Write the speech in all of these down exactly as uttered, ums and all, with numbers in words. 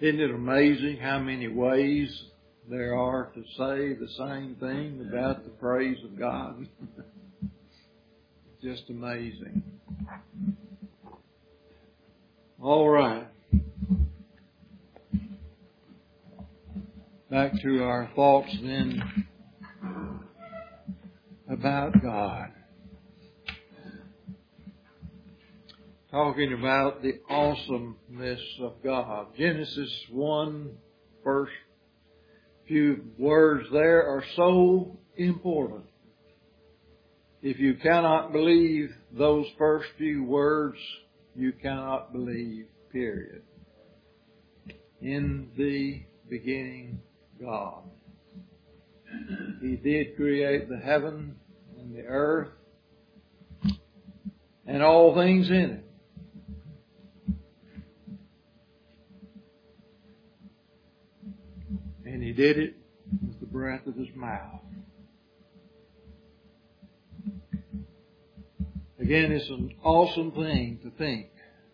Isn't it amazing how many ways there are to say the same thing about the praise of God? Just amazing. All right. Back to our thoughts then about God. Talking about the awesomeness of God. Genesis one, first few words there are so important. If you cannot believe those first few words, you cannot believe, period. In the beginning, God. He did create the heaven and the earth and all things in it. And He did it with the breath of His mouth. Again, it's an awesome thing to think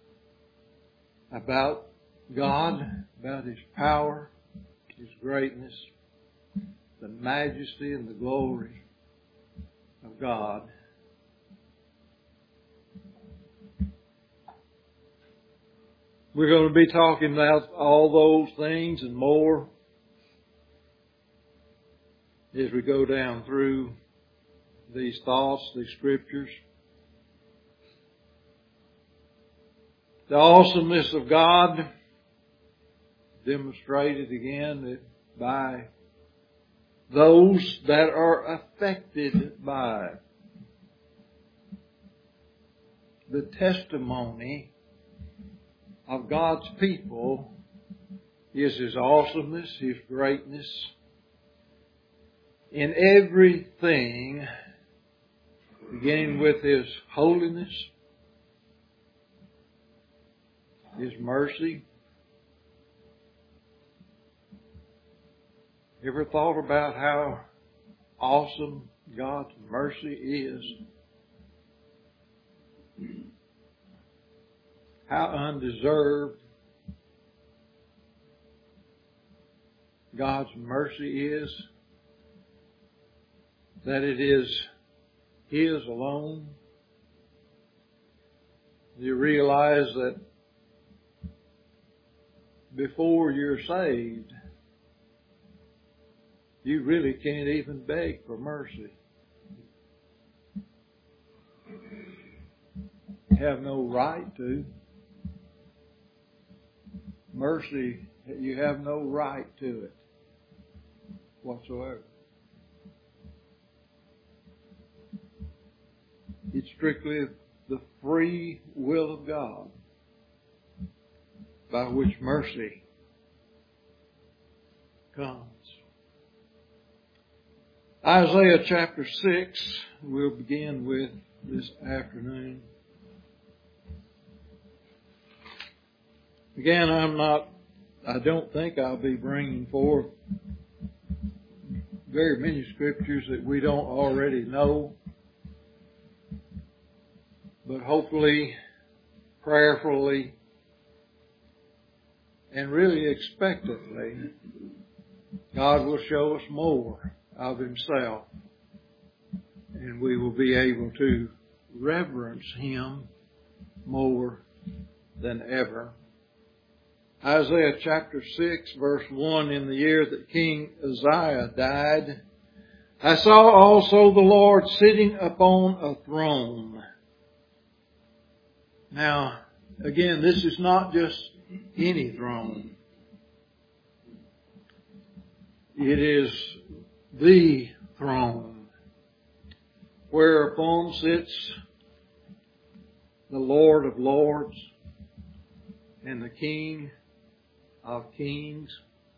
about God, about His power, His greatness, the majesty and the glory of God. We're going to be talking about all those things and more as we go down through these thoughts, these scriptures. The awesomeness of God demonstrated again that by those that are affected by the testimony of God's people is His awesomeness, His greatness, in everything, beginning with His holiness, His mercy. Ever thought about how awesome God's mercy is? How undeserved God's mercy is? That it is His alone. You realize that before you're saved, you really can't even beg for mercy. You have no right to. Mercy, you have no right to it whatsoever. It's strictly the free will of God by which mercy comes. Isaiah chapter six, we'll begin with this afternoon. Again, I'm not, I don't think I'll be bringing forth very many scriptures that we don't already know. But hopefully, prayerfully, and really expectantly, God will show us more of Himself. And we will be able to reverence Him more than ever. Isaiah chapter six, verse one, in the year that King Uzziah died, I saw also the Lord sitting upon a throne. Now, again, this is not just any throne. It is the throne whereupon sits the Lord of Lords and the King of Kings.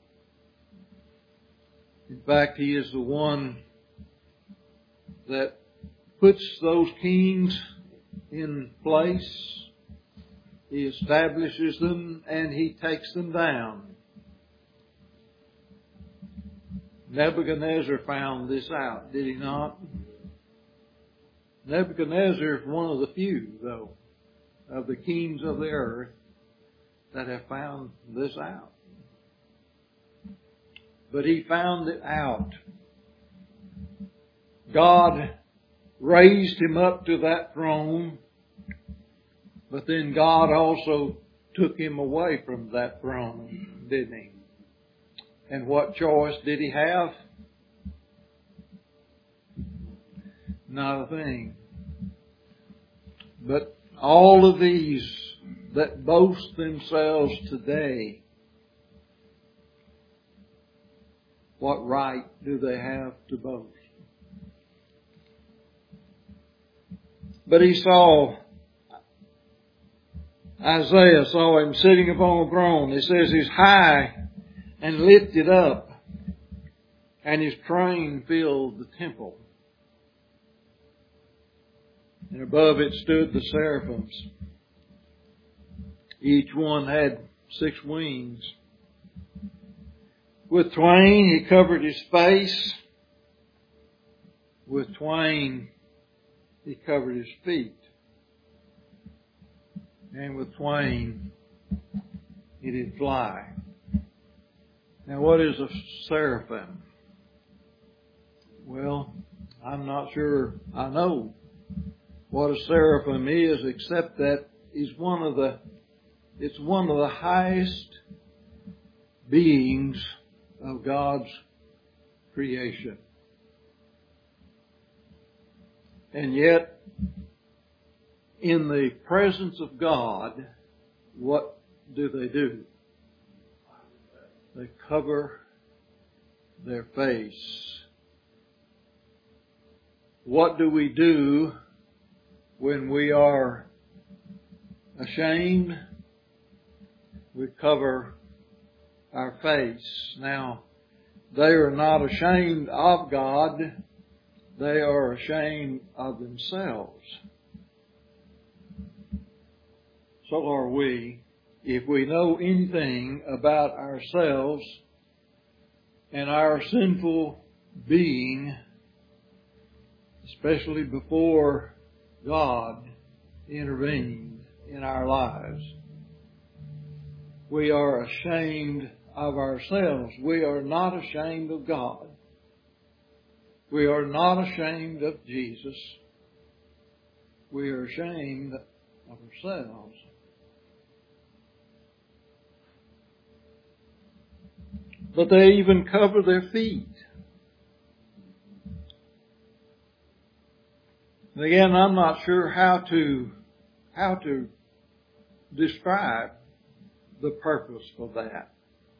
In fact, He is the one that puts those kings in place. He establishes them and He takes them down. Nebuchadnezzar found this out, did he not? Nebuchadnezzar is one of the few, though, of the kings of the earth that have found this out. but he found it out. God raised him up to that throne, but then God also took him away from that throne, didn't he? And what choice did he have? Not a thing. But all of these that boast themselves today, what right do they have to boast? But he saw, Isaiah saw him sitting upon a throne. It says he's high and lifted up, and his train filled the temple. And above it stood the seraphims. Each one had six wings. With twain he covered his face. With twain he covered his feet. And with twain he did fly. Now what is a seraphim? Well, I'm not sure I know what a seraphim is, except that he's one of the, it's one of the highest beings of God's creation. And yet, in the presence of God, what do they do? They cover their face. What do we do when we are ashamed? We cover our face. Now, they are not ashamed of God. They are ashamed of themselves. So are we. If we know anything about ourselves and our sinful being, especially before God intervened in our lives, we are ashamed of ourselves. We are not ashamed of God. We are not ashamed of Jesus. We are ashamed of ourselves. But they even cover their feet. And again, I'm not sure how to how to describe the purpose for that,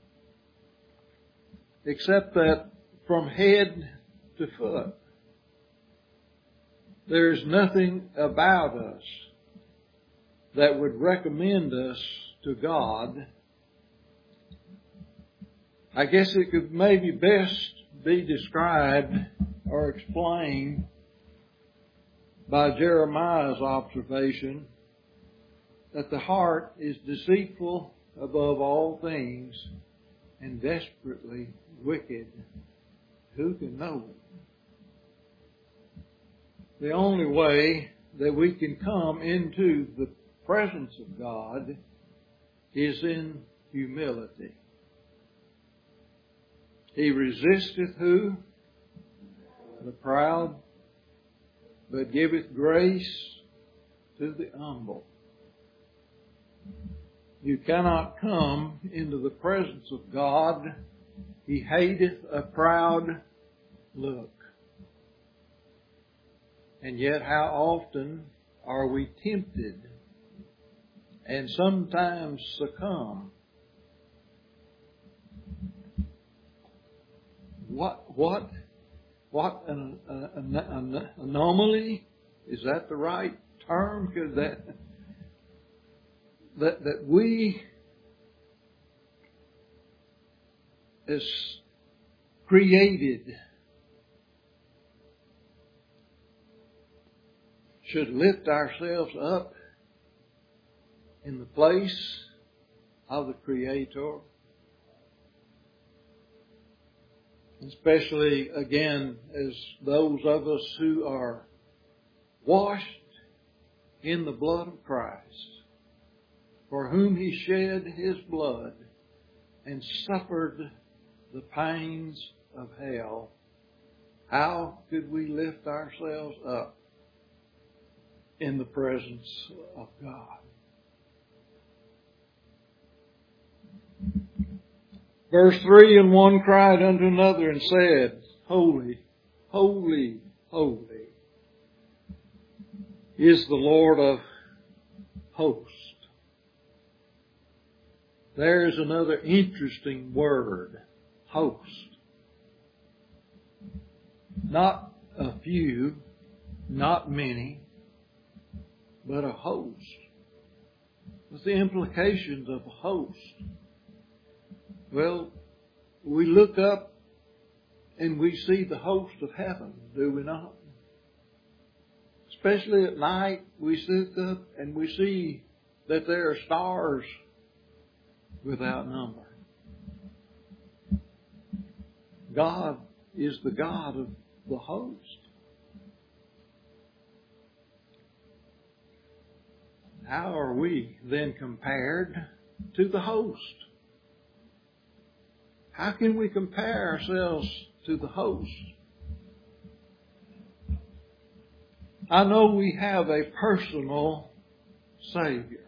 except that from head to foot, there's nothing about us that would recommend us to God. I guess it could maybe best be described or explained by Jeremiah's observation that the heart is deceitful above all things and desperately wicked. Who can know it? The only way that we can come into the presence of God is in humility. He resisteth who? The proud, but giveth grace to the humble. You cannot come into the presence of God. He hateth a proud look. And yet how often are we tempted and sometimes succumb? What, what, what an, an, an anomaly? Is that the right term? Because that, that, that we as created should lift ourselves up in the place of the Creator. Especially, again, as those of us who are washed in the blood of Christ, for whom He shed His blood and suffered the pains of hell, how could we lift ourselves up in the presence of God? Verse three, and one cried unto another and said, Holy, holy, holy is the Lord of hosts. There's another interesting word, host. Not a few, not many, but a host. What's the implications of a host? Well, we look up and we see the host of heaven, do we not? Especially at night, we look up and we see that there are stars without number. God is the God of the host. How are we then compared to the host? How can we compare ourselves to the host? I know we have a personal Savior.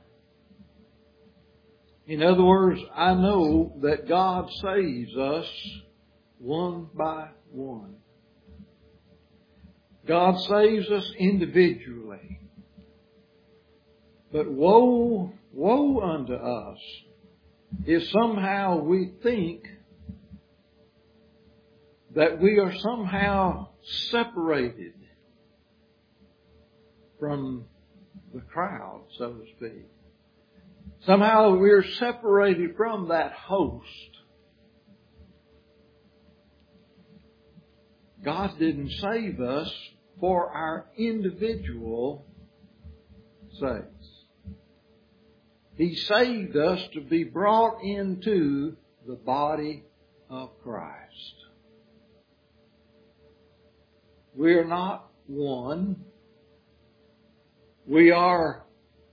In other words, I know that God saves us one by one. God saves us individually. But woe, woe unto us if somehow we think that we are somehow separated from the crowd, so to speak. Somehow we're separated from that host. God didn't save us for our individual sakes. He saved us to be brought into the body of Christ. We are not one. We are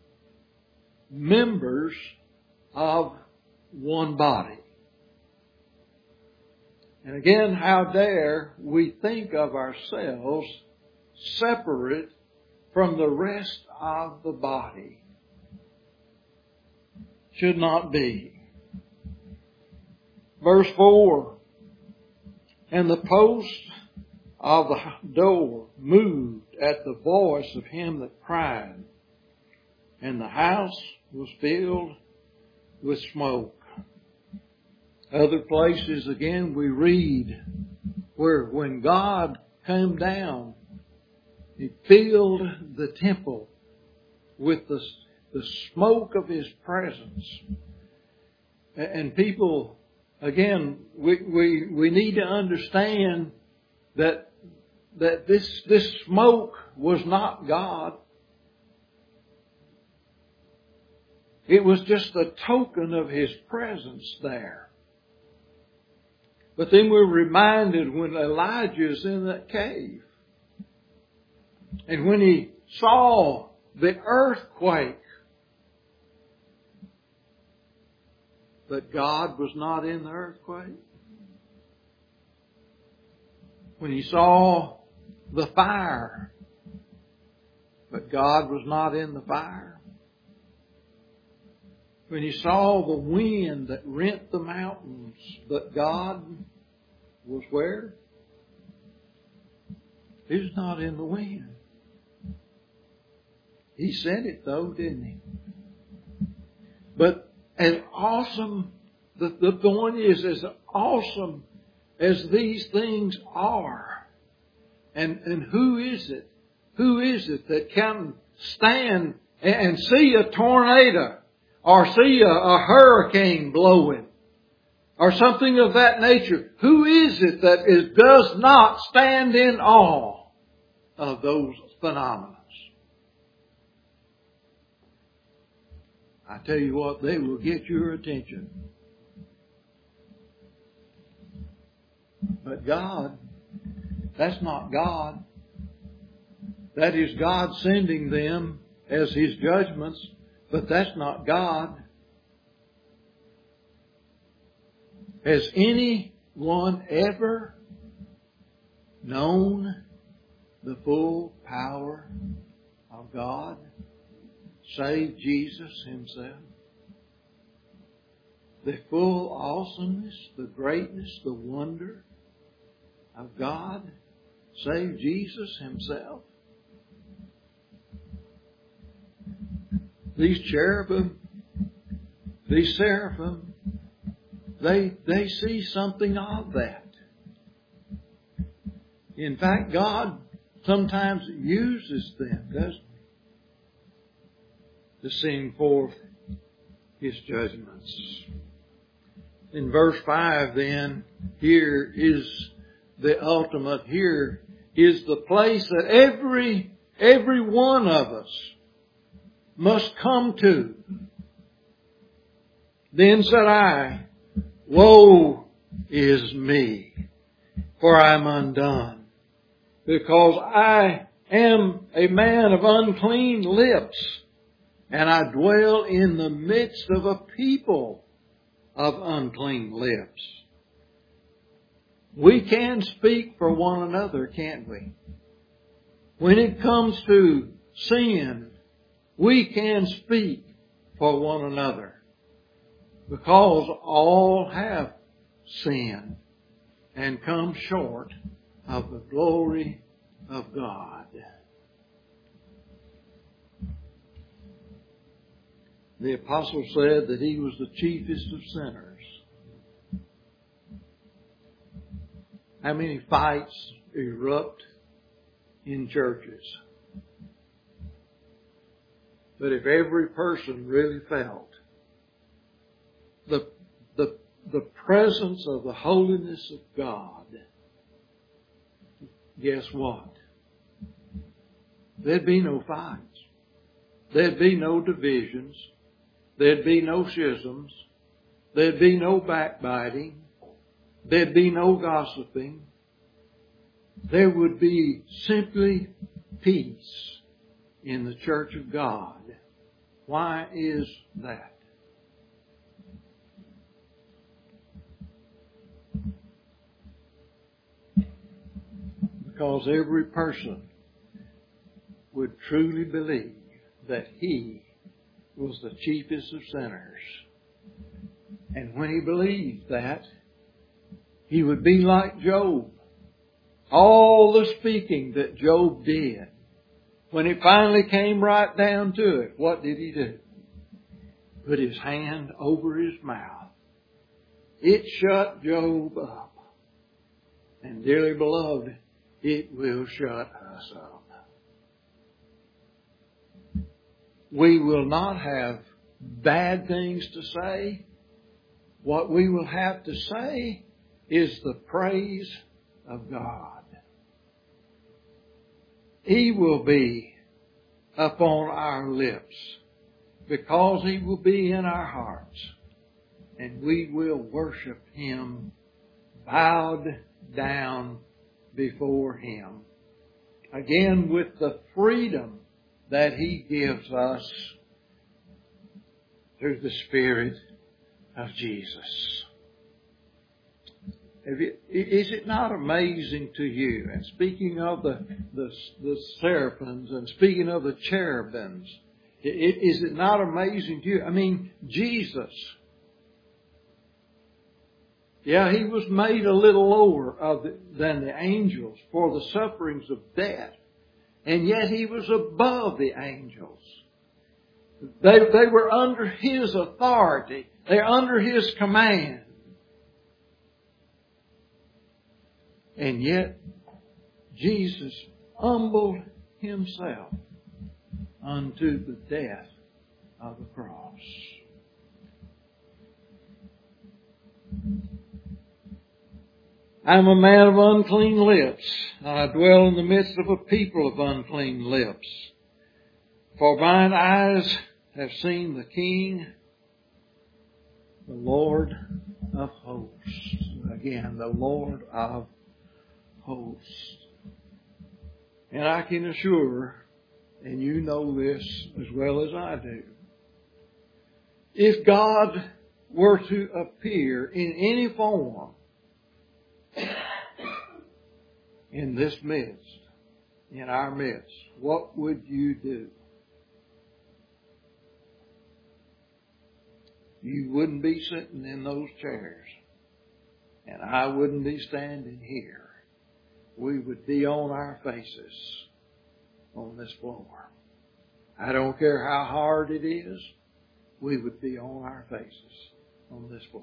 members of one body. And again, how dare we think of ourselves separate from the rest of the body? Should not be. Verse four, and the post of the door moved at the voice of him that cried, and the house was filled with smoke. Other places again we read where when God came down, He filled the temple with the, the smoke of His presence. And people, again, we, we, we need to understand that, that this, this smoke was not God. It was just a token of His presence there. But then we're reminded when Elijah is in that cave, and when he saw the earthquake, but God was not in the earthquake. When he saw the fire, but God was not in the fire. When he saw the wind that rent the mountains, but God was where? He was not in the wind. He said it though, didn't he? But as awesome, the, the point is, as awesome as these things are, and, and who is it? Who is it that can stand and see a tornado or see a, a hurricane blowing or something of that nature? Who is it that is, does not stand in awe of those phenomena? I tell you what, they will get your attention. But God, that's not God. That is God sending them as His judgments, but that's not God. Has any one ever known the full power of God save Jesus Himself? The full awesomeness, the greatness, the wonder of God save Jesus Himself? These cherubim, these seraphim, they, they see something of that. In fact, God sometimes uses them, doesn't He, to send forth His judgments. In verse five then, here is the ultimate, here is the place that every, every one of us must come to. Then said I, woe is me, for I am undone, because I am a man of unclean lips, and I dwell in the midst of a people of unclean lips. We can speak for one another, can't we? When it comes to sin, we can speak for one another, because all have sinned and come short of the glory of God. The apostle said that he was the chiefest of sinners. How many fights erupt in churches? But if every person really felt the, the, the presence of the holiness of God, guess what? There'd be no fights. There'd be no divisions. There'd be no schisms. There'd be no backbiting. There'd be no gossiping. There would be simply peace in the church of God. Why is that? Because every person would truly believe that he was the chiefest of sinners. And when he believed that, he would be like Job. All the speaking that Job did, when it finally came right down to it, what did he do? Put his hand over his mouth. It shut Job up. And dearly beloved, it will shut us up. We will not have bad things to say. What we will have to say is the praise of God. He will be upon our lips because He will be in our hearts, and we will worship Him bowed down before Him. Again, with the freedom that He gives us through the Spirit of Jesus. Is it not amazing to you? And speaking of the, the, the seraphims and speaking of the cherubims, is it not amazing to you? I mean, Jesus, yeah, He was made a little lower of the, than the angels for the sufferings of death. And yet He was above the angels. They, they were under His authority. They're under His command. And yet, Jesus humbled Himself unto the death of the cross. I am a man of unclean lips. I dwell in the midst of a people of unclean lips. For mine eyes have seen the King, the Lord of hosts. Again, the Lord of hosts. And I can assure, and you know this as well as I do, if God were to appear in any form in this midst, in our midst, what would you do? You wouldn't be sitting in those chairs, and I wouldn't be standing here. We would be on our faces on this floor. I don't care how hard it is, we would be on our faces on this floor.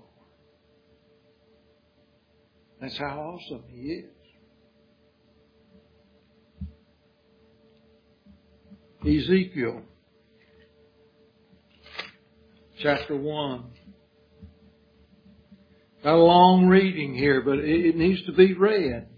That's how awesome He is. Ezekiel chapter one. Got a long reading here, but it needs to be read.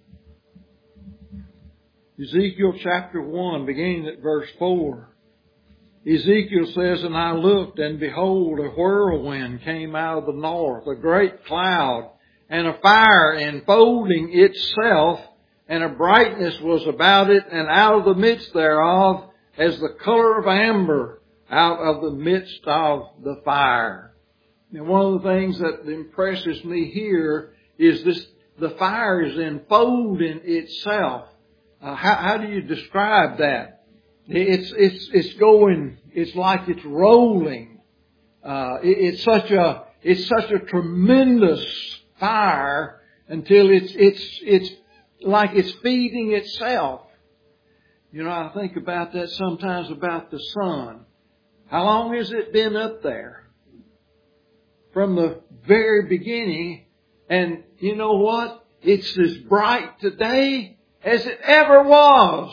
Ezekiel chapter one, beginning at verse four. Ezekiel says, "And I looked, and behold, a whirlwind came out of the north, a great cloud, and a fire enfolding itself, and a brightness was about it, and out of the midst thereof, as the color of amber, out of the midst of the fire." And one of the things that impresses me here is this: the fire is enfolding itself. Uh, how, how do you describe that? It's it's it's going. It's like it's rolling. Uh, it, it's such a it's such a tremendous fire until it's it's it's like it's feeding itself. You know, I think about that sometimes about the sun. How long has it been up there? From the very beginning. And you know what? It's as bright today as it ever was.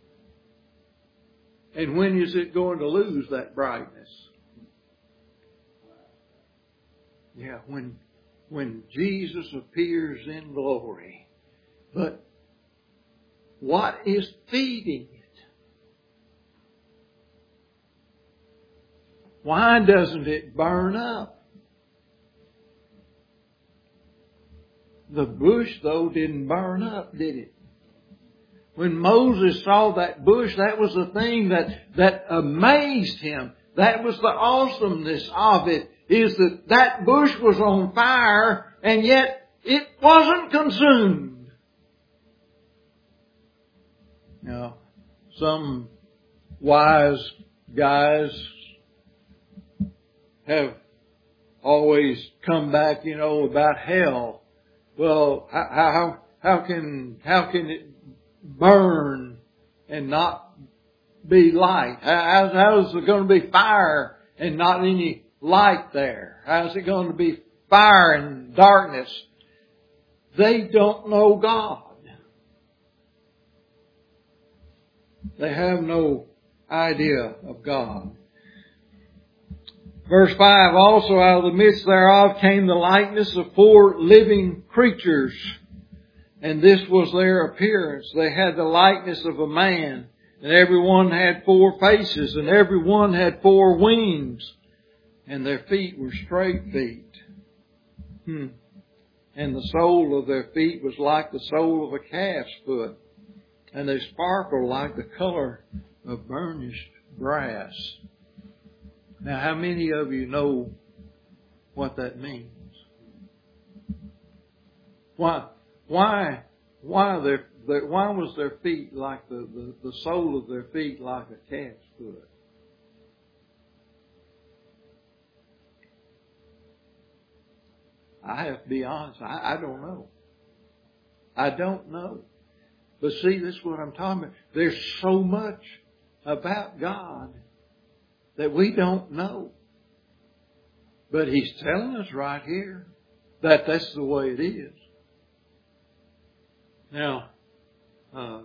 And when is it going to lose that brightness? Yeah, when, when Jesus appears in glory. But what is feeding it? Why doesn't it burn up? The bush, though, didn't burn up, did it? When Moses saw that bush, that was the thing that, that amazed him. That was the awesomeness of it, is that that bush was on fire, and yet it wasn't consumed. Now, some wise guys have always come back, you know, about hell. Well, how how can how can it burn and not be light? How, how is there going to be fire and not any light there? How is it going to be fire and darkness? They don't know God. They have no idea of God. Verse five, "Also out of the midst thereof came the likeness of four living creatures. And this was their appearance. They had the likeness of a man. And every one had four faces. And every one had four wings. And their feet were straight feet. Hmm. And the sole of their feet was like the sole of a calf's foot. And they sparkled like the color of burnished brass." Now, how many of you know what that means? Why, why, why their, their why was their feet like the, the, the sole of their feet like a calf's foot? I have to be honest, I, I don't know. I don't know. But see, this is what I'm talking about. There's so much about God that we don't know. But He's telling us right here that that's the way it is. Now, uh,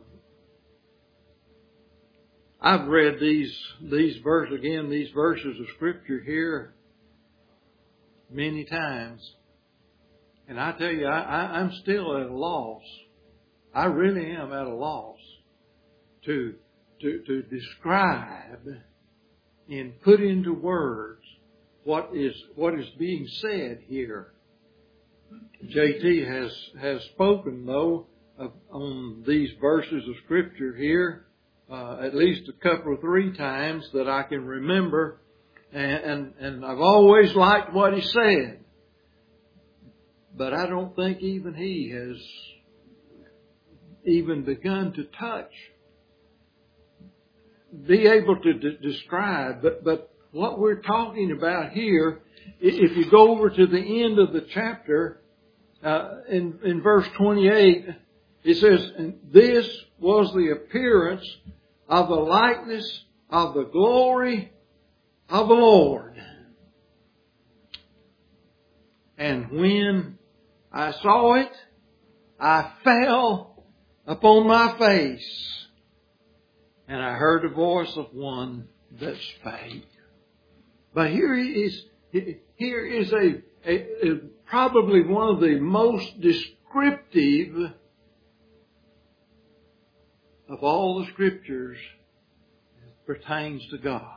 I've read these these verses again, these verses of Scripture here many times. And I tell you, I, I, I'm still at a loss. I really am at a loss to to to describe and put into words what is what is being said here. J T has has spoken though of, on these verses of Scripture here uh, at least a couple or three times that I can remember, and, and and I've always liked what he said, but I don't think even he has even begun to touch, be able to d- describe. But, but what we're talking about here, if you go over to the end of the chapter, uh, in, in verse twenty-eight, it says, "And this was the appearance of the likeness of the glory of the Lord. And when I saw it, I fell upon my face, and I heard the voice of one that spake." But here is here is a, a, a probably one of the most descriptive of all the scriptures that pertains to God.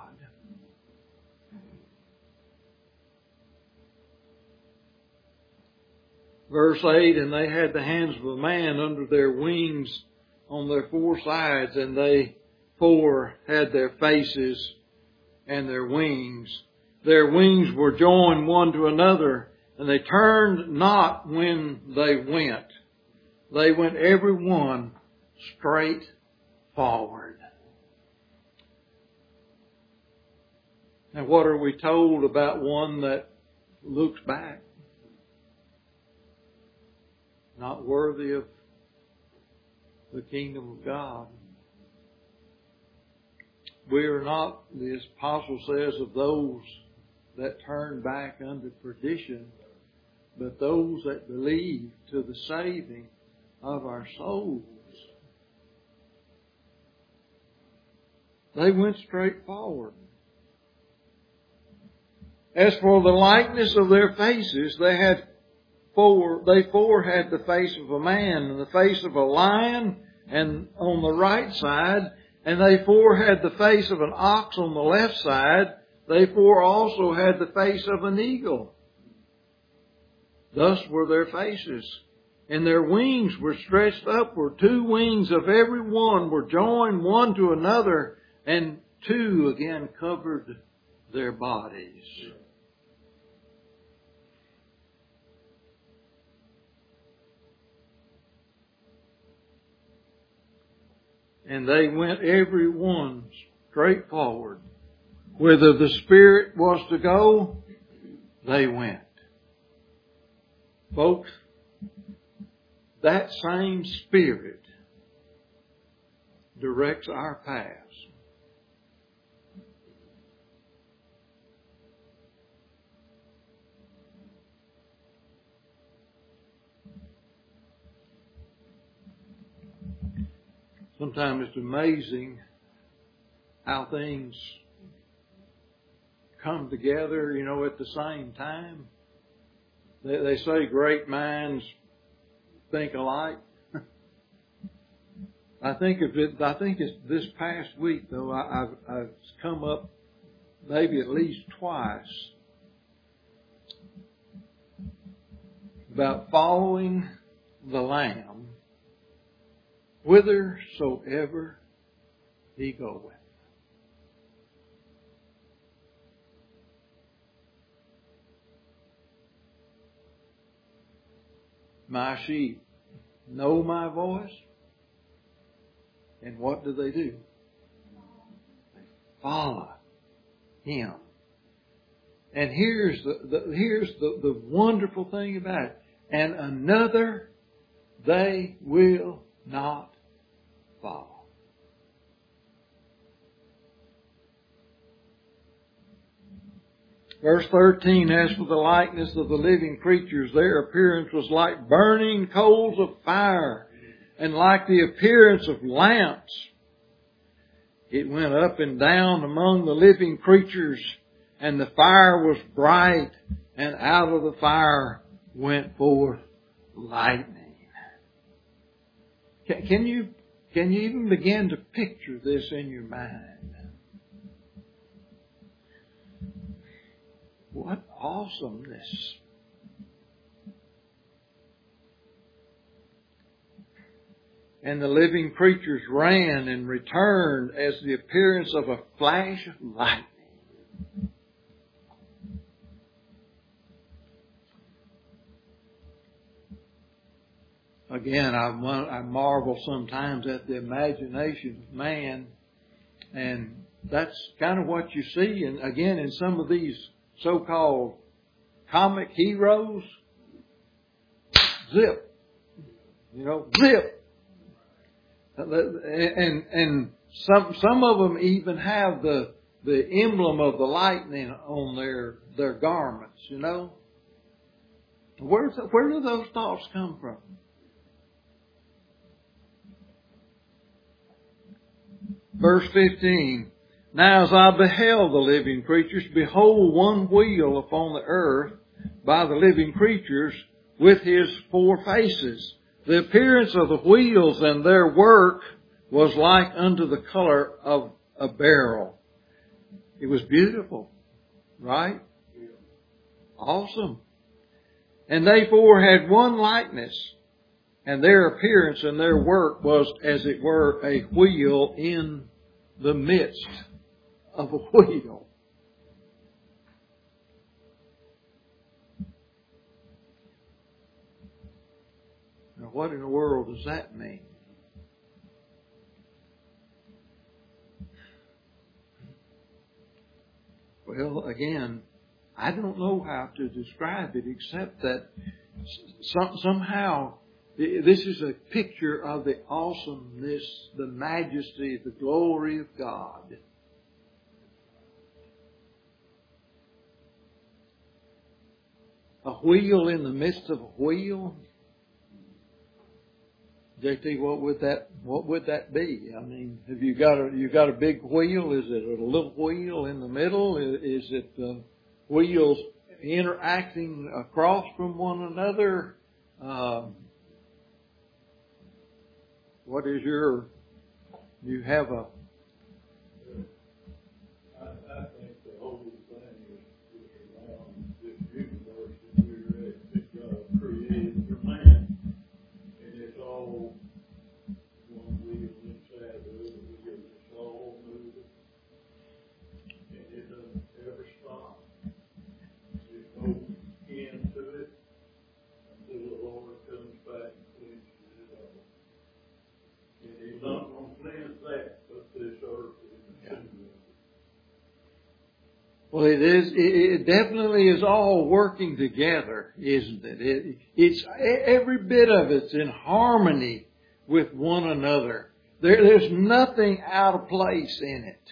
Verse eight, "And they had the hands of a man under their wings on their four sides, and they four had their faces and their wings. Their wings were joined one to another, and they turned not when they went. They went every one straight forward." And what are we told about one that looks back? Not worthy of the kingdom of God. We are not, the apostle says, of those that turn back unto perdition, but those that believe to the saving of our souls. They went straight forward. As for the likeness of their faces, they had four, they four had the face of a man and the face of a lion and on the right side, and they four had the face of an ox on the left side. They four also had the face of an eagle. Thus were their faces. And their wings were stretched upward. Two wings of every one were joined one to another, and two again covered their bodies. And they went every one straight forward. Whither the Spirit was to go, they went. Folks, that same Spirit directs our paths. Sometimes it's amazing how things come together, you know, at the same time. They, they say great minds think alike. I think of it. I think it's this past week though. I, I've, I've come up maybe at least twice about following the Lamb whithersoever He goeth. My sheep know my voice, and what do they do? They follow Him. And here's the, the here's the, the wonderful thing about it. And another they will not follow. Verse thirteen, "As for the likeness of the living creatures, their appearance was like burning coals of fire, and like the appearance of lamps. It went up and down among the living creatures, and the fire was bright, and out of the fire went forth lightning." Can, can you can you even begin to picture this in your mind? What awesomeness. "And the living creatures ran and returned as the appearance of a flash of lightning." again, I, I marvel sometimes at the imagination of man, and that's kind of what you see. And again, in some of these so-called comic heroes, zip, you know, zip. And and some some of them even have the the emblem of the lightning on their their garments. You know, where where do those thoughts come from? Verse fifteen. Now as I beheld the living creatures, behold, one wheel upon the earth by the living creatures with his four faces. The appearance of the wheels and their work was like unto the color of a beryl. It was beautiful, right? Awesome. And they four had one likeness, and their appearance and their work was as it were a wheel in the midst of a wheel. Now, what in the world does that mean? Well, again, I don't know how to describe it except that some, somehow this is a picture of the awesomeness, the majesty, the glory of God. A wheel in the midst of a wheel. J T, what would that what would that be? I mean, have you got a you got a big wheel? Is it a little wheel in the middle? Is it uh, wheels interacting across from one another? Uh, what is your? You have a. I, I think the whole thing is, is around this universe that we're at, that God created for man. And it's all one wheel inside of the other wheel. It's all moving. And it doesn't ever stop. There's no end to it until the Lord comes back and finishes it all. And He's not going to cleanse that, but this earth is yeah. Well, it is. It definitely is all working together, isn't it? it? It's every bit of it's in harmony with one another. There, there's nothing out of place in it.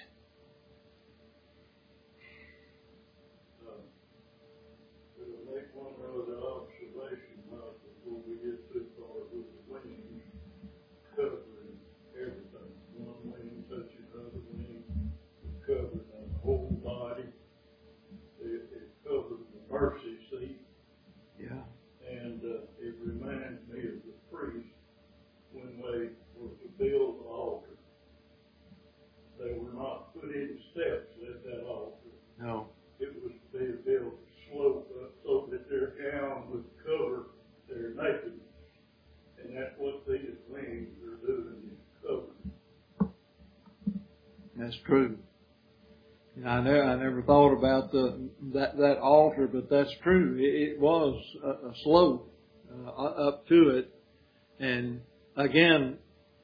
Uh, we'll make one other observation uh, before we get too far with the wings covering everything. One wing touching another wing, covering the whole body. It, it covered the mercy seat. Yeah. And uh, it reminds me of the priests when they were to build the altar. They were not put in steps at that altar. No. It was to be built slope up so that their gown would cover their nakedness. And that's what these wings are doing, is covering. That's true. And I never, I never thought about the that that altar, but that's true. It, it was a, a slope uh, up to it, and again,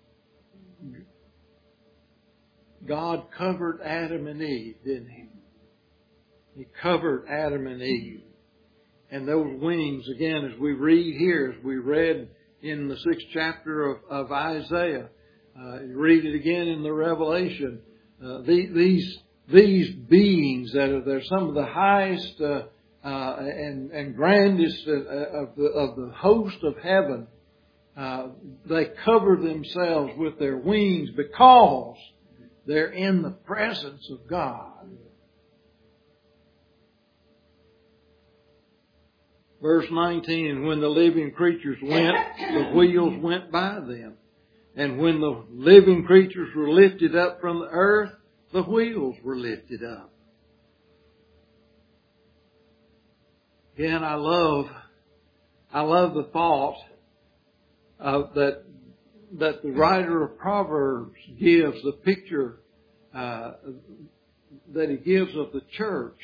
God covered Adam and Eve, didn't He? He covered Adam and Eve, and those wings, again, as we read here, as we read in the sixth chapter of, of Isaiah, uh, you read it again in the Revelation. Uh, the, these. These beings that are they're some of the highest uh, uh, and and grandest uh, of the of the host of heaven, uh, they cover themselves with their wings because they're in the presence of God. Verse nineteen, and when the living creatures went, the wheels went by them. And when the living creatures were lifted up from the earth, the wheels were lifted up. Again, I love, I love the thought of that that the writer of Proverbs gives the picture uh, that he gives of the church.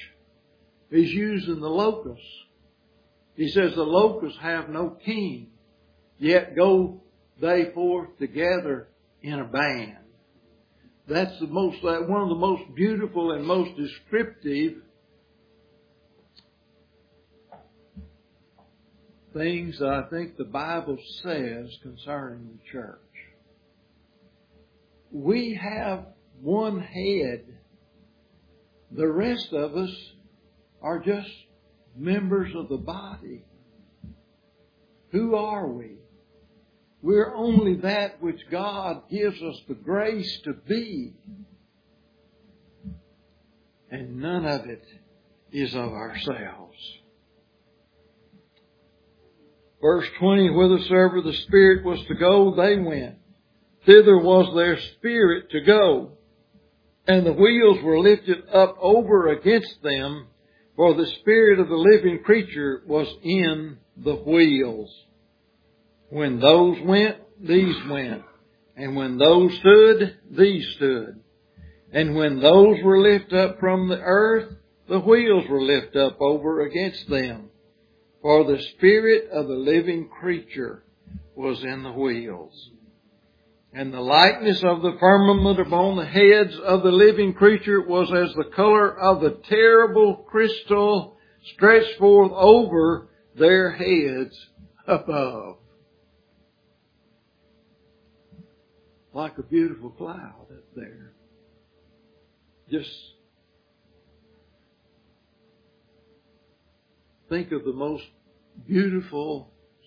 He's using the locusts. He says the locusts have no king, yet go they forth together in a band. That's the most, one of the most beautiful and most descriptive things that I think the Bible says concerning the church. We have one head. The rest of us are just members of the body. Who are we? We're only that which God gives us the grace to be. And none of it is of ourselves. Verse twenty, whithersoever the Spirit was to go, they went. Thither was their spirit to go. And the wheels were lifted up over against them, for the spirit of the living creature was in the wheels. When those went, these went. And when those stood, these stood. And when those were lifted up from the earth, the wheels were lifted up over against them. For the spirit of the living creature was in the wheels. And the likeness of the firmament upon the heads of the living creature was as the color of the terrible crystal stretched forth over their heads above. Like a beautiful cloud up there. Just think of the most beautiful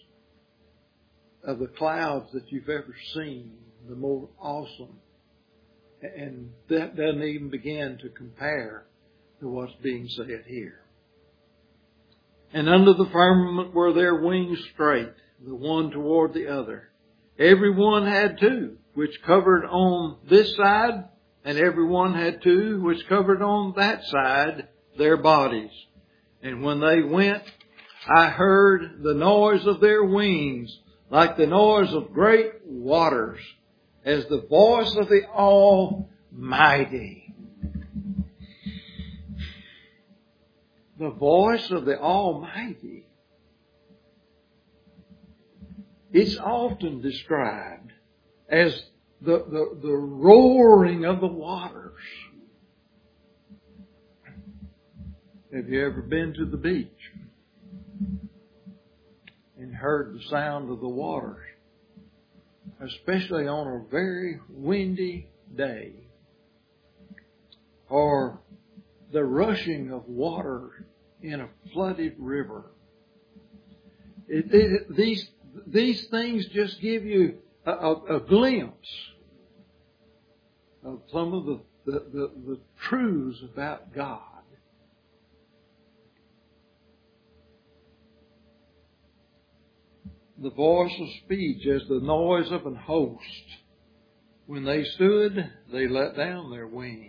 of the clouds that you've ever seen. The more awesome. And that doesn't even begin to compare to what's being said here. And under the firmament were their wings straight, the one toward the other. Every one had two, which covered on this side, and every one had two, which covered on that side, their bodies. And when they went, I heard the noise of their wings, like the noise of great waters, as the voice of the Almighty. The voice of the Almighty. It's often described as the, the, the roaring of the waters. Have you ever been to the beach and heard the sound of the waters? Especially on a very windy day. Or the rushing of water in a flooded river. It, it, these, these things just give you a, a, a glimpse of some of the, the, the, the truths about God. The voice of speech as the noise of an host. When they stood, they let down their wings.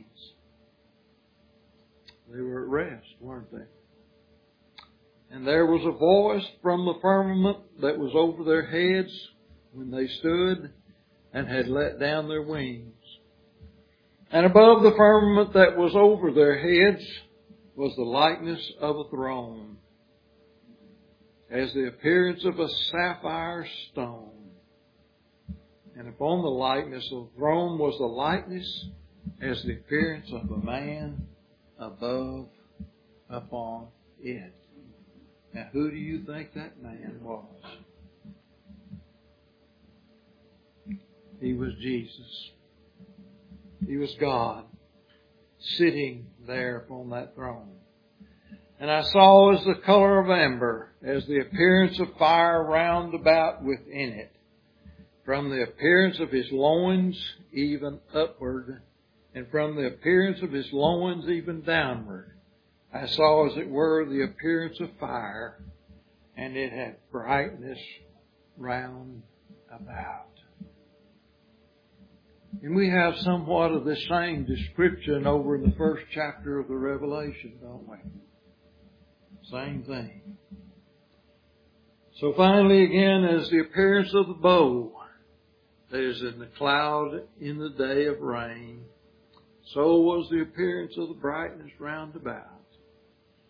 They were at rest, weren't they? And there was a voice from the firmament that was over their heads when they stood and had let down their wings. And above the firmament that was over their heads was the likeness of a throne, as the appearance of a sapphire stone. And upon the likeness of the throne was the likeness as the appearance of a man above upon it. Now, who do you think that man was? He was Jesus. He was God sitting there upon that throne. And I saw as the color of amber, as the appearance of fire round about within it. From the appearance of his loins even upward, and from the appearance of his loins even downward, I saw as it were the appearance of fire, and it had brightness round about. And we have somewhat of this same description over in the first chapter of the Revelation, don't we? Same thing. So finally again, as the appearance of the bow that is in the cloud in the day of rain, so was the appearance of the brightness round about.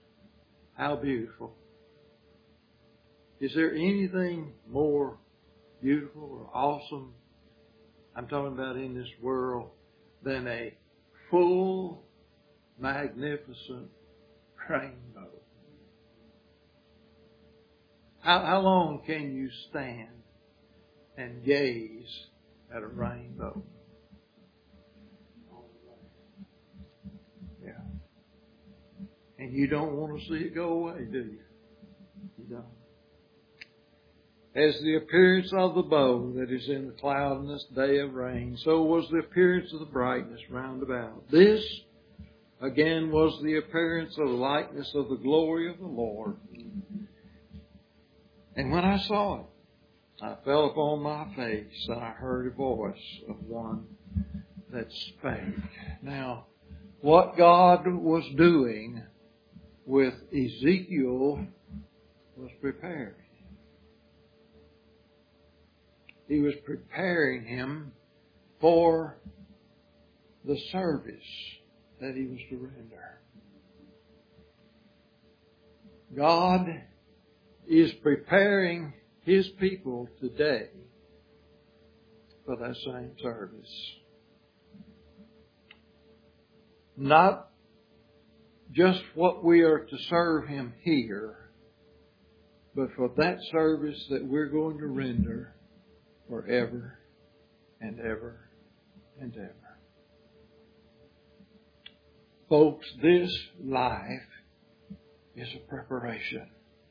How beautiful. Is there anything more beautiful or awesome, I'm talking about in this world, than a full, magnificent rainbow. How, how long can you stand and gaze at a rainbow? Yeah. And you don't want to see it go away, do you? You don't. As the appearance of the bow that is in the cloud in this day of rain, so was the appearance of the brightness round about. This, again, was the appearance of the likeness of the glory of the Lord. And when I saw it, I fell upon my face, and I heard a voice of one that spake. Now, what God was doing with Ezekiel was preparing. He was preparing him for the service that he was to render. God is preparing His people today for that same service. Not just what we are to serve Him here, but for that service that we're going to render forever and ever and ever. Folks, this life is a preparation.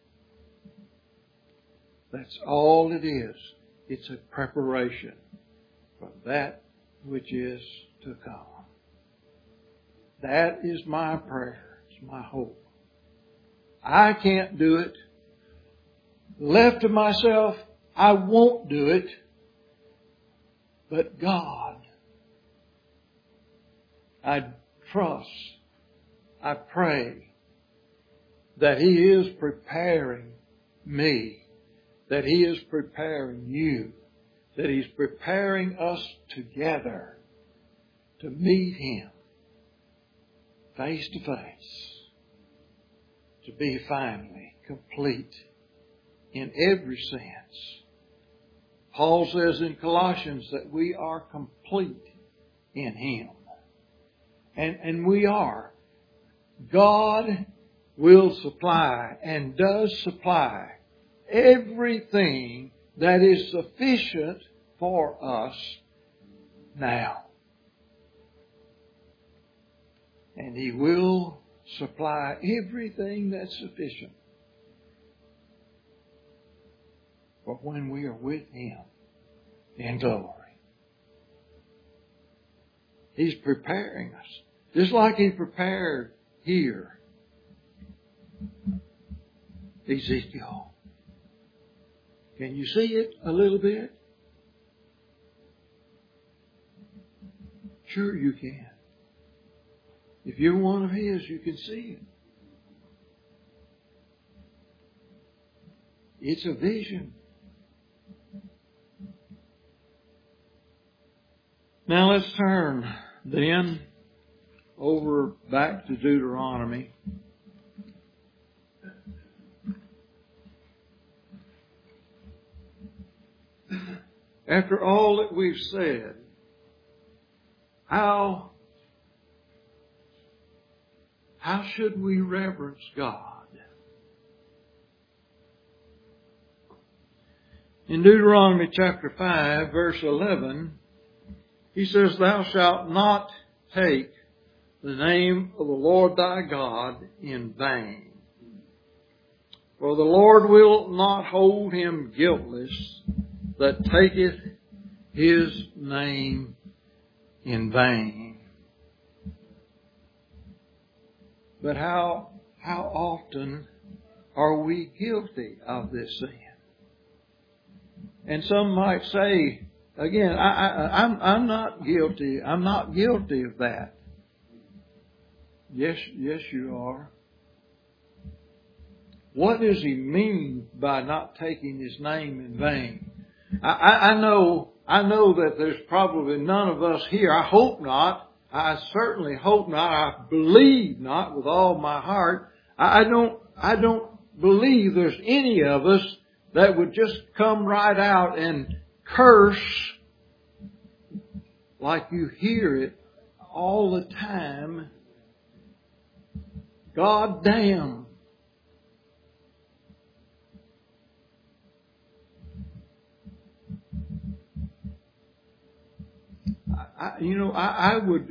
That's all it is. It's a preparation for that which is to come. That is my prayer. It's my hope. I can't do it. Left to myself, I won't do it. But God, I trust, I pray that He is preparing me, that He is preparing you, that He's preparing us together to meet Him face to face, to be finally complete in every sense. Paul says in Colossians that we are complete in Him. And, and we are. God will supply and does supply everything that is sufficient for us now. And He will supply everything that's sufficient for when we are with Him in glory. He's preparing us. Just like He prepared here Ezekiel. Can you see it a little bit? Sure you can. If you're one of His, you can see it. It's a vision. Now let's turn then over back to Deuteronomy. After all that we've said, how, how should we reverence God? In Deuteronomy chapter five, verse eleven, He says, "Thou shalt not take the name of the Lord thy God in vain. For the Lord will not hold him guiltless that taketh His name in vain." But how, how often are we guilty of this sin? And some might say, again, I, I, I'm, I'm not guilty. I'm not guilty of that. Yes, yes, you are. What does He mean by not taking His name in vain? I, I, I know, I know that there's probably none of us here. I hope not. I certainly hope not. I believe not with all my heart. I, I don't, I don't believe there's any of us that would just come right out and curse like you hear it all the time. God damn. I, you know, I, I would,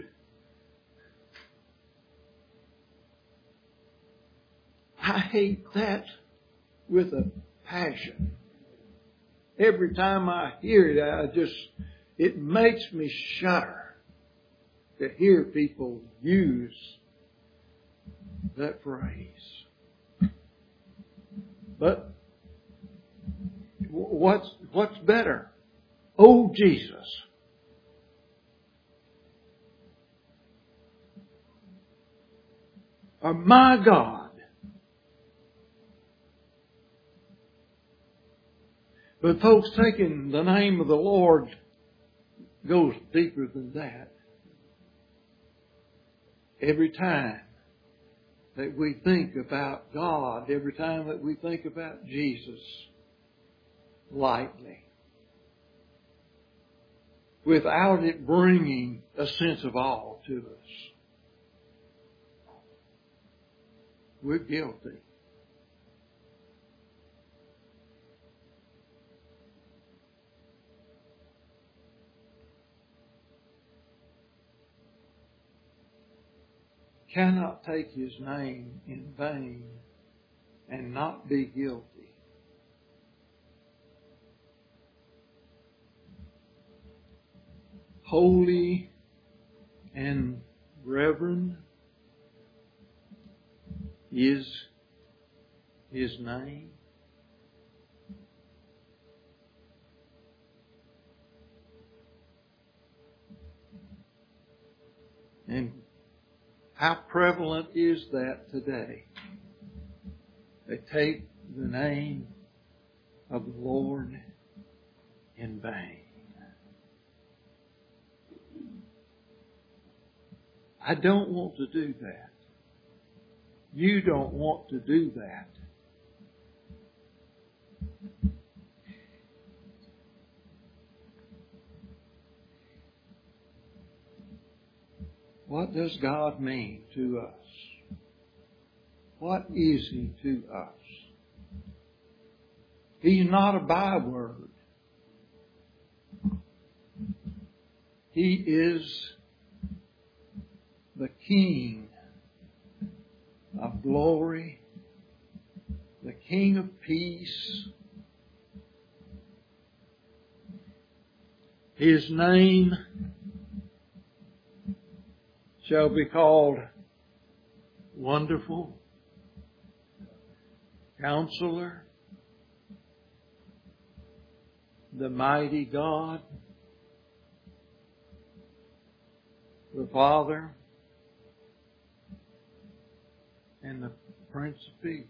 I hate that with a passion. Every time I hear it, I just, it makes me shudder to hear people use that phrase. But what's, what's better? Oh, Jesus. Or my God. But folks, taking the name of the Lord goes deeper than that. Every time that we think about God, every time that we think about Jesus lightly, without it bringing a sense of awe to us, we're guilty. Cannot take His name in vain and not be guilty. Holy and reverend is His name. And how prevalent is that today? They take the name of the Lord in vain. I don't want to do that. You don't want to do that. What does God mean to us? What is He to us? He's not a byword. He is the King of glory, the King of peace. His name shall be called Wonderful, Counselor, the Mighty God, the Father, and the Prince of Peace.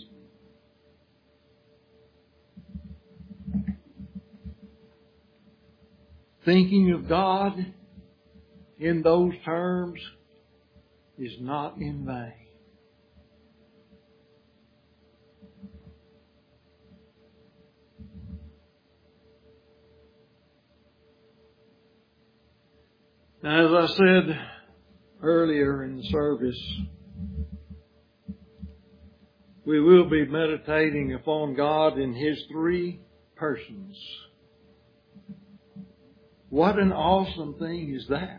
Thinking of God in those terms is not in vain. Now, as I said earlier in the service, we will be meditating upon God in His three persons. What an awesome thing is that?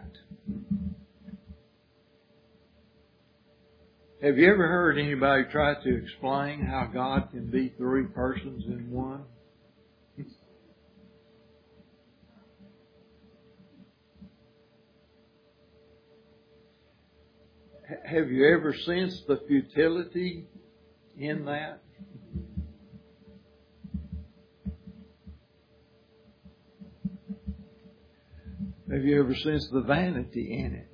Have you ever heard anybody try to explain how God can be three persons in one? Have you ever sensed the futility in that? Have you ever sensed the vanity in it?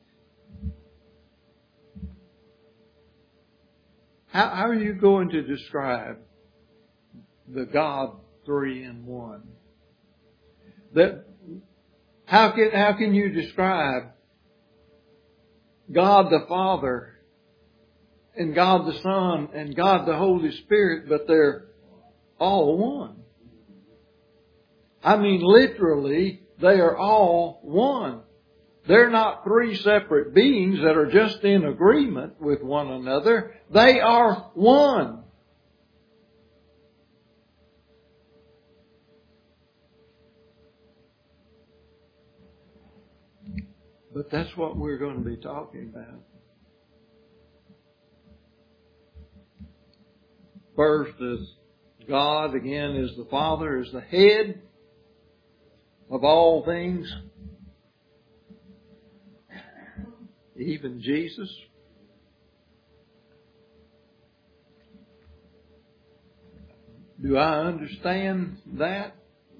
How, how are you going to describe the God three in one? That how can how can you describe God the Father and God the Son and God the Holy Spirit, but they're all one. I mean, literally, they are all one. They're not three separate beings that are just in agreement with one another. They are one. But that's what we're going to be talking about. First is God, again, is the Father, is the head of all things. Even Jesus. Do I understand that?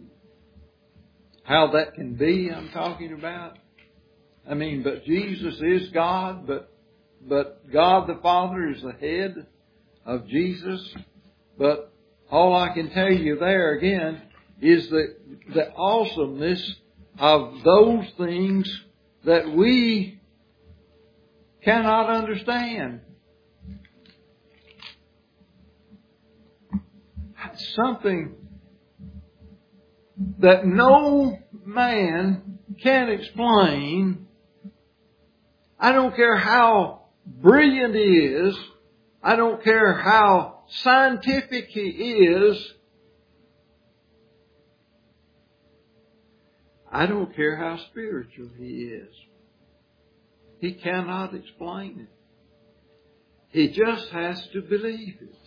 How that can be, I'm talking about. I mean, but Jesus is God, but but God the Father is the head of Jesus. But all I can tell you there again is the the awesomeness of those things that we cannot understand. Something that no man can explain. I don't care how brilliant he is. I don't care how scientific he is. I don't care how spiritual he is. He cannot explain it. He just has to believe it.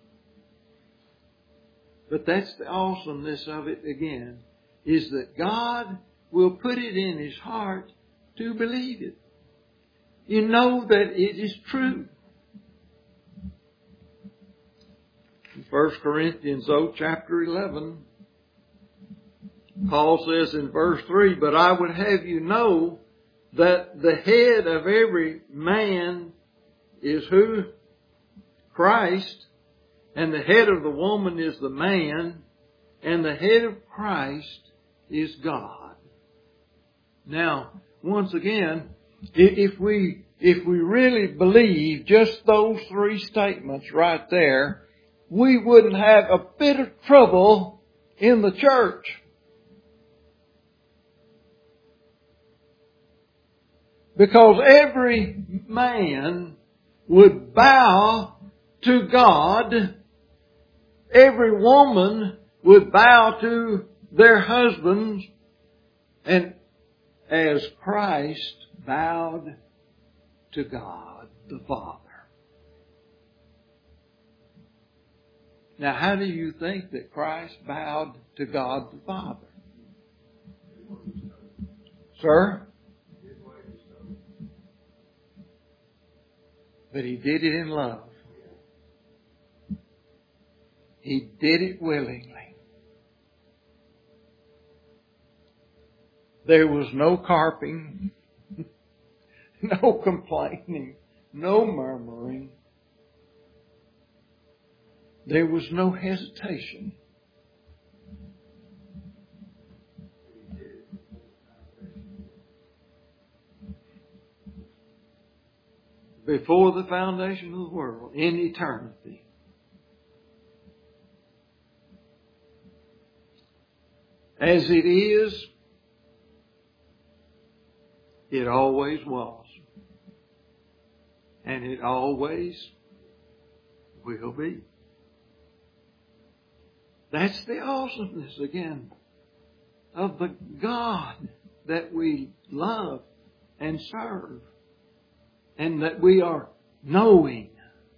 But that's the awesomeness of it again, is that God will put it in his heart to believe it. You know that it is true. In First Corinthians, oh, chapter eleven, Paul says in verse three, "But I would have you know that the head of every man is who? Christ. And the head of the woman is the man. And the head of Christ is God." Now, once again, if we, if we really believe just those three statements right there, we wouldn't have a bit of trouble in the church. Because every man would bow to God. Every woman would bow to their husbands. And as Christ bowed to God the Father. Now, how do you think that Christ bowed to God the Father? Sir? But He did it in love. He did it willingly. There was no carping, no complaining, no murmuring. There was no hesitation. Before the foundation of the world, in eternity. As it is, it always was. And it always will be. That's the awesomeness, again, of the God that we love and serve. And that we are knowing.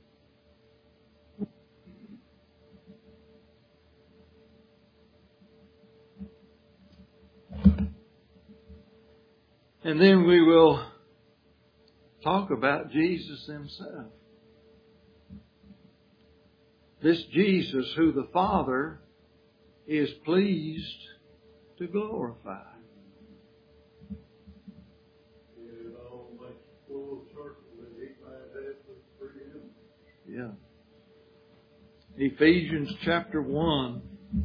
And then we will talk about Jesus Himself. This Jesus who the Father is pleased to glorify. Yeah. Ephesians chapter one.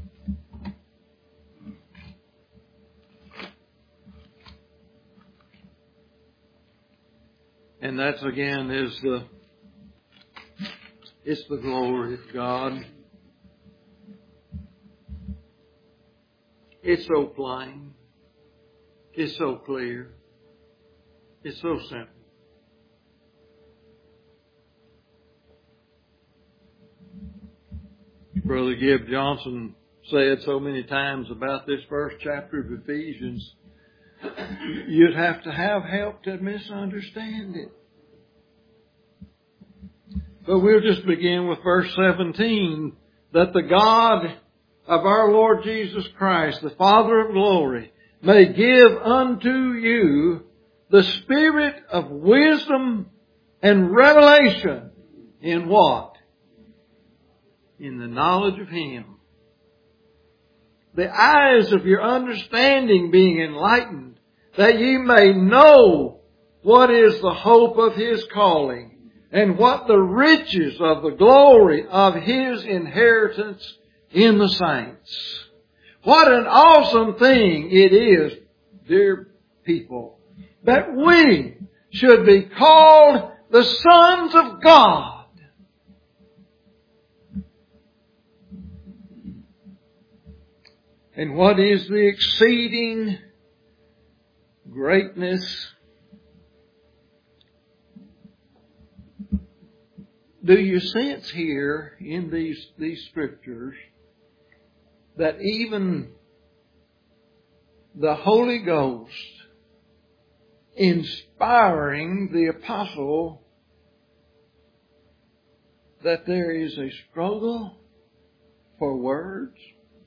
And that's again is the it's the glory of God. It's so plain. It's so clear. It's so simple. Brother Gibb Johnson said so many times about this first chapter of Ephesians, you'd have to have help to misunderstand it. But we'll just begin with verse seventeen, that the God of our Lord Jesus Christ, the Father of glory, may give unto you the spirit of wisdom and revelation in what? In the knowledge of Him. The eyes of your understanding being enlightened, that ye may know what is the hope of His calling, and what the riches of the glory of His inheritance in the saints. What an awesome thing it is, dear people, that we should be called the sons of God. And what is the exceeding greatness? Do you sense here in these, these scriptures that even the Holy Ghost inspiring the apostle that there is a struggle for words?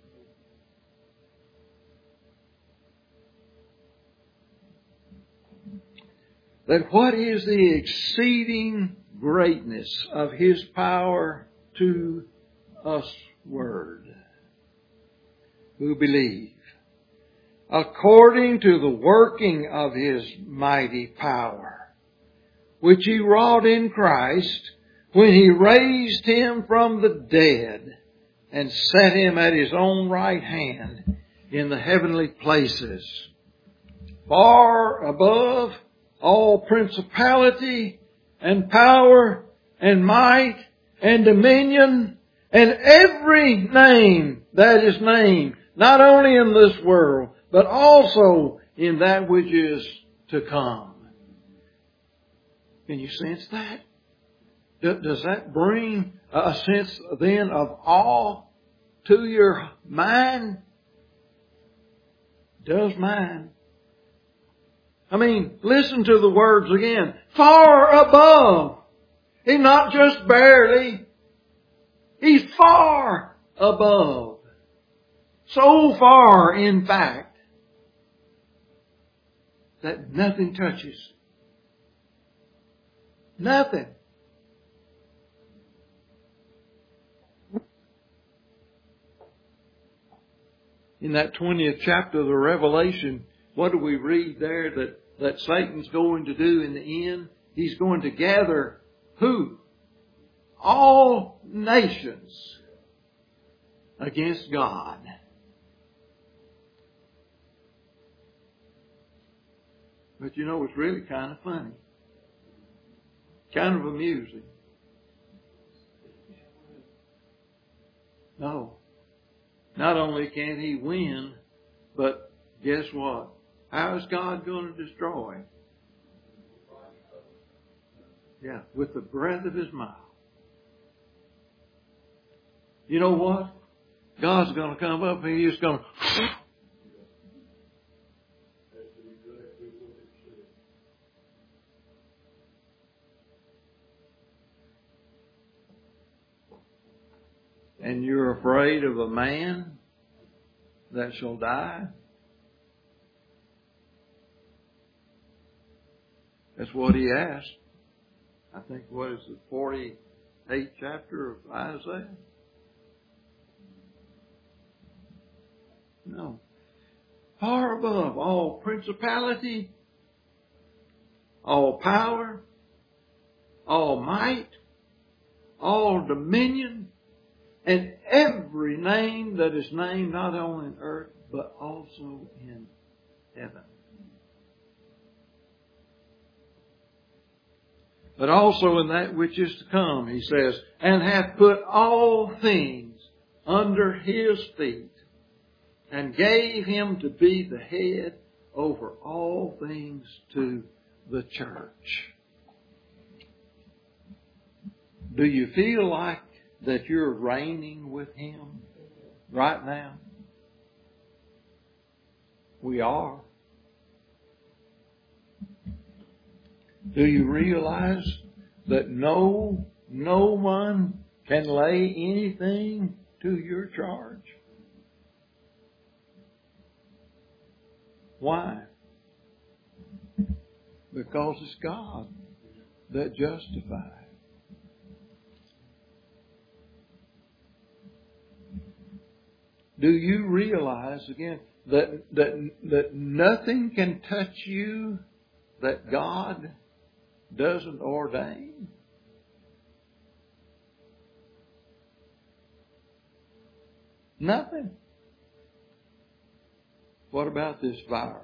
That what is the exceeding greatness of His power to us word who believe, according to the working of His mighty power, which He wrought in Christ when He raised Him from the dead and set Him at His own right hand in the heavenly places, far above all principality and power and might and dominion and every name that is named, not only in this world, but also in that which is to come. Can you sense that? Does that bring a sense then of awe to your mind? Does mine. I mean, listen to the words again. Far above. He's not just barely. He's far above. So far, in fact, that nothing touches. Nothing. In that twentieth chapter of the Revelation, what do we read there that, that Satan's going to do in the end? He's going to gather who? All nations against God. But you know, it's really kind of funny. Kind of amusing. No. Not only can he win, but guess what? How is God going to destroy? Yeah, with the breath of His mouth. You know what? God's going to come up and He's going to... And you're afraid of a man that shall die? That's what he asked. I think, what is it, forty-eighth chapter of Isaiah? No. Far above all principality, all power, all might, all dominion, and every name that is named not only in earth, but also in heaven. But also in that which is to come, he says, and hath put all things under His feet, and gave him to be the head over all things to the church. Do you feel like that you're reigning with him right now? We are. Do you realize that no, no one can lay anything to your charge? Why? Because it's God that justifies. Do you realize again that that that nothing can touch you that God doesn't ordain? Nothing. What about this virus?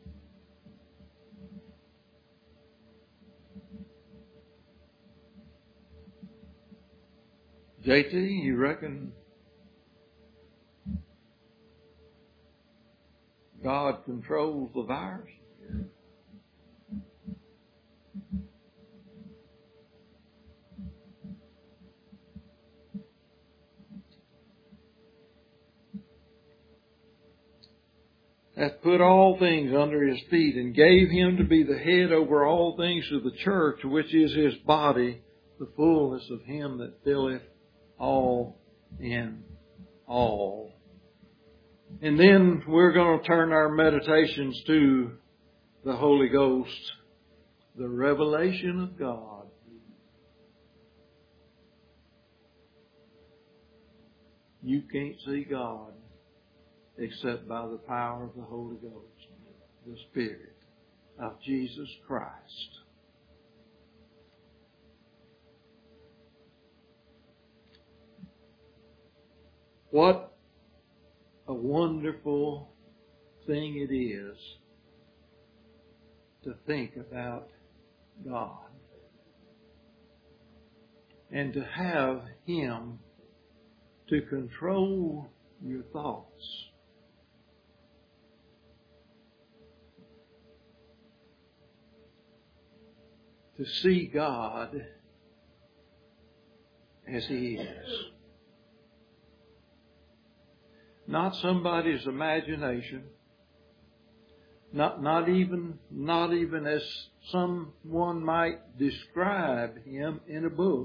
J T, you reckon God controls the virus? Hath put all things under his feet, and gave him to be the head over all things to the church, which is his body, the fullness of him that filleth all in all. And then we're going to turn our meditations to the Holy Ghost, the revelation of God. You can't see God except by the power of the Holy Ghost, the Spirit of Jesus Christ. What a wonderful thing it is to think about God and to have Him to control your thoughts. To see God as He is. Not somebody's imagination. Not, not even, not even as someone might describe Him in a book.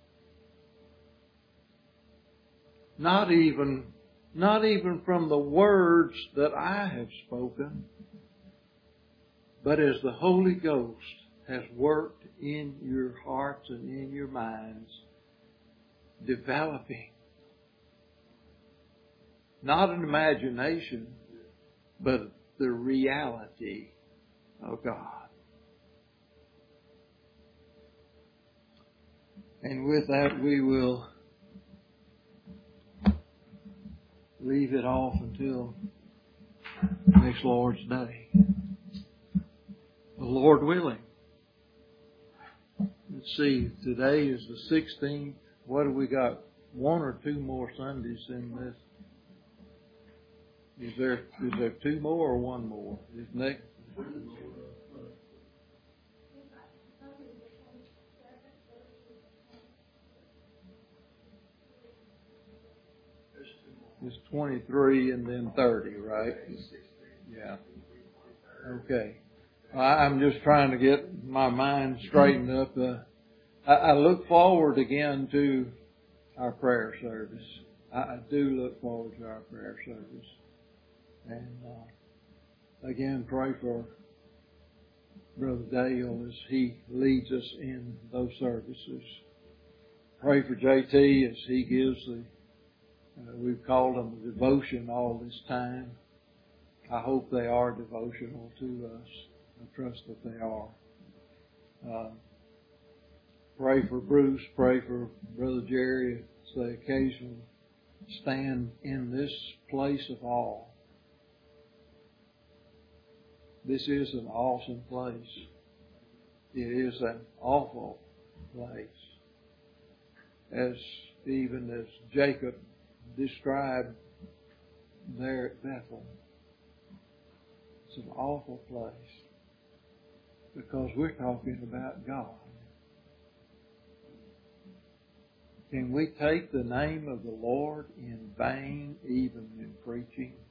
Not even, not even from the words that I have spoken, but as the Holy Ghost has worked in your hearts and in your minds, developing not an imagination, but the reality of God. And with that, we will leave it off until next Lord's Day. The Lord willing. Let's see, today is the sixteenth. What have we got? One or two more Sundays in this? Is there is there two more or one more? Is next? It's twenty-three and then thirty, right? Yeah. Okay. I'm just trying to get my mind straightened up. Uh, I, I look forward again to our prayer service. I, I do look forward to our prayer service. And uh, again, pray for Brother Dale as he leads us in those services. Pray for J T as he gives the, uh, we've called them a devotion all this time. I hope they are devotional to us. I trust that they are. Uh, pray for Bruce. Pray for Brother Jerry as they occasionally stand in this place of awe. This is an awesome place. It is an awful place. As even as Jacob described there at Bethel. It's an awful place because we're talking about God. Can we take the name of the Lord in vain even in preaching?